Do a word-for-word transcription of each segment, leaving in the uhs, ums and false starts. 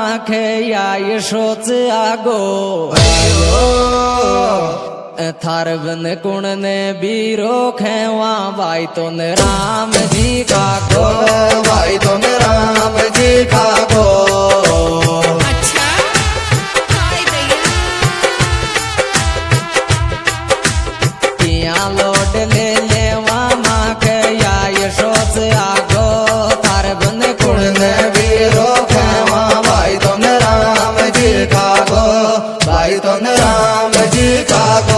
माखे या ये सोच आगो थार बन कुण ने बीरो खेवा भाई तो न राम जी का गो भाई तो न राम जी का गो लोड ले लेवा माखे या ये सोच आगो थार बन कुण ने बीरो खेवा भाई तो न राम जी का गो भाई तो न राम जी का गो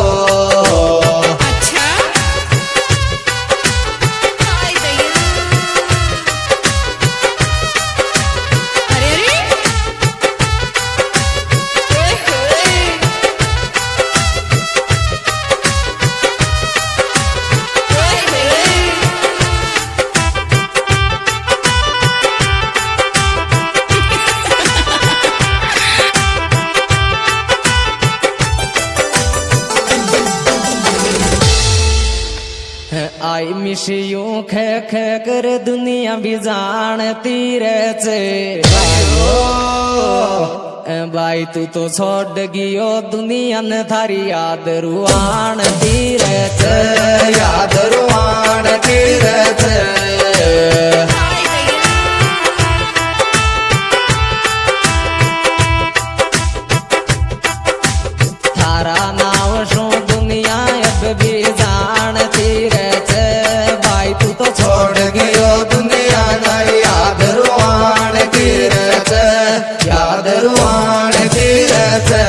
आई मिशियों खे खे कर दुनिया भी जानती रहते भाई तू तो छोड़ गियो दुनिया ने थारी याद रुआन ती रहते याद रुआन ती रहते थारा नाव शो दुनिया अब भी जानती रहते भाई तू तो छोड़ गयो दुनिया नहीं याद रुआन की रहते याद रुआन की रहते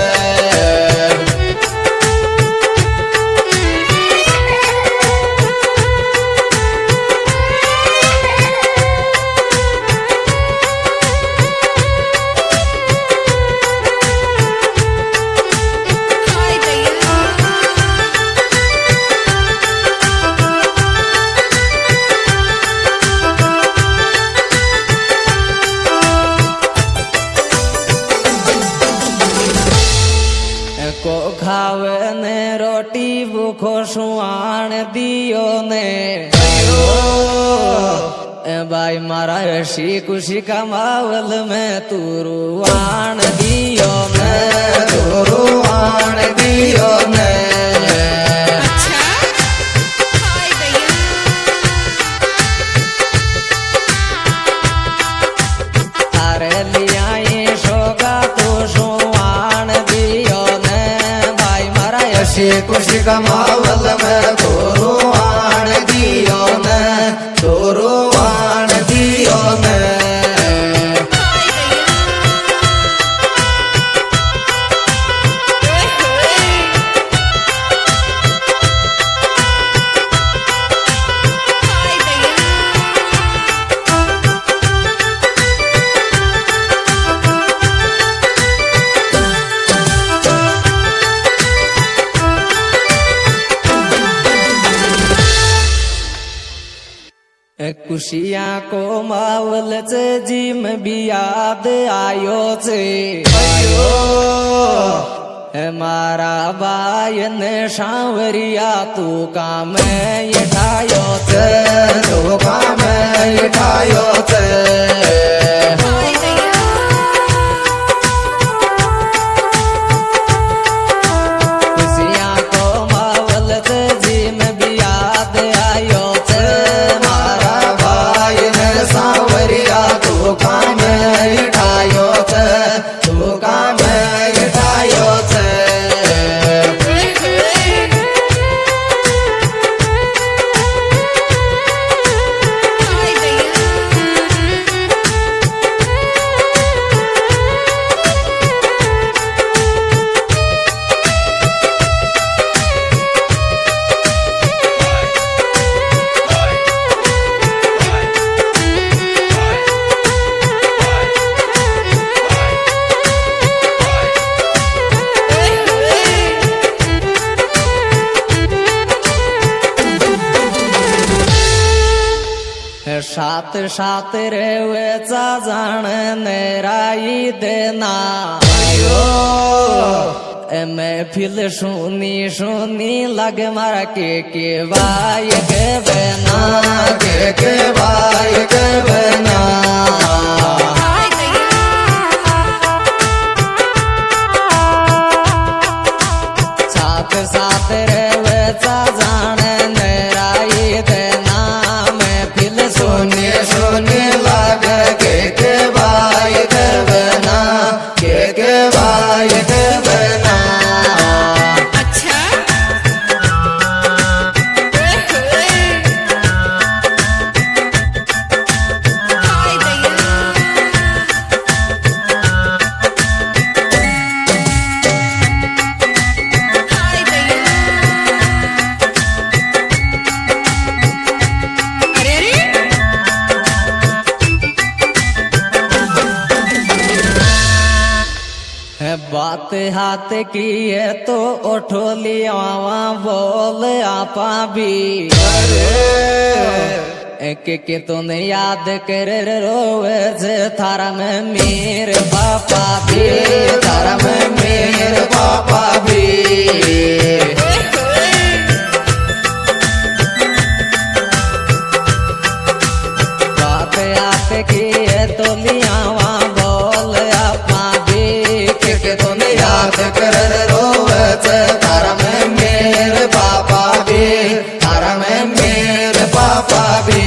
को खावे ने रोटी भूखो सुआन दियो ने भाई मारा हसी खुशी का मावल में तू रुआन दियो ने तू रुआन दियो ने थारे लिया ये शोगा तू सुआन दियो ने भाई मारा हसी खुशी का मावल में तू रुआन दियो ने तू रुआन दियो ने खुशियाँ को मावल से जी में भी याद आयो से मारा बायन सांवरिया तू काम ये ठायो से तू काम ये ठायो से सात सात रेवेचा जाण नेराई देना ए महफिल सुनी सुनी लगे मारा के के भाई के बना के के भाई के बना है बात हाथ की है तो उठो लिया बोल आपा भी एक के तूने याद कर रोवे से थारा में मेरे पापा भी तारा में मेरे पापा भी बात हाथ की है तो लिया बोल आपा भी के तूने याद कर रोवे से तारा में मेरे पापा भी तारा में मेरे पापा भी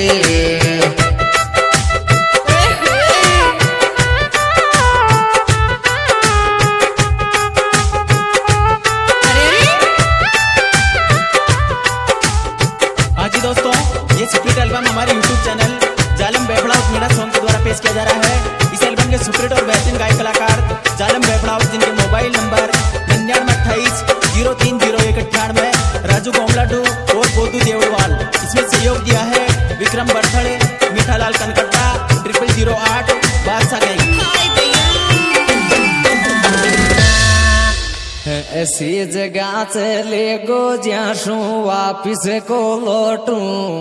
दोस्तों ये सुप्रीट एल्बम हमारे यूट्यूब चैनल जालम बेफड़ाउत मीरा सॉन्ग के द्वारा पेश किया जा रहा है। इस एल्बम के सुप्रीट और बेहतरीन गायक कलाकार जालम बेफड़ाउत, जिनके मोबाइल नंबर निन्यानवे अट्ठाईस जीरो तीन जीरो एक अट्ठानवे, राजू गोमलाडू और बोधू देवड़वाल। इसमें सहयोग दिया है विक्रम बरथड़े, मीठालाल कनकट्टा, ट्रिपल जीरो आठ बादशाह गैंग। ऐसी जगह से ले गो जाशू वापिस को लौटू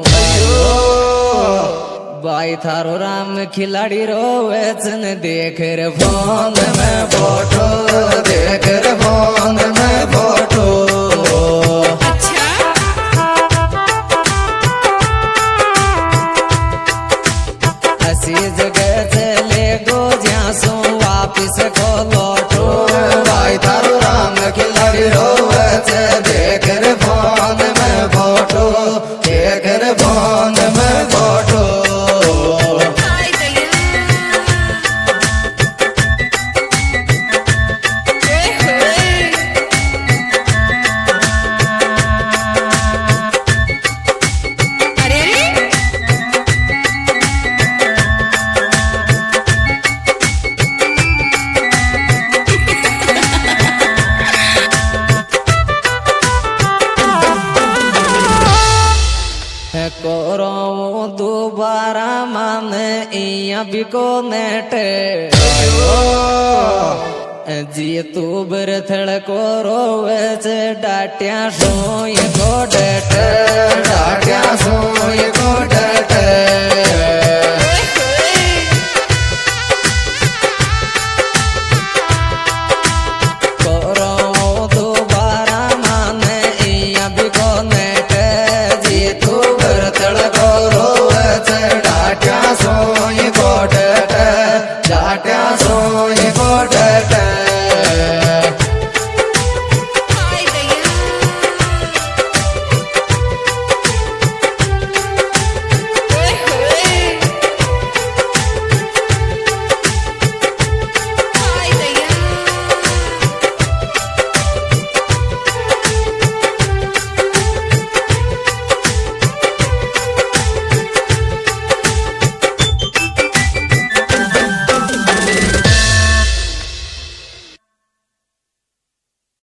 भाई थारो राम खिलाड़ी रोवे चन देख रे फोन में फोटो देख रे फोन में फोटो ऐसी जगह से ले गो जाशू वापिस को लौटू भाई थारो राम खिलाड़ी रोवे से देख रे फोन में फोटो देख रे फोन में फोटो करो दोबारा माने इया भी को नेट जी तू बरथड़ को रोवे से डाटिया सोय को डट डाटिया सोय को डट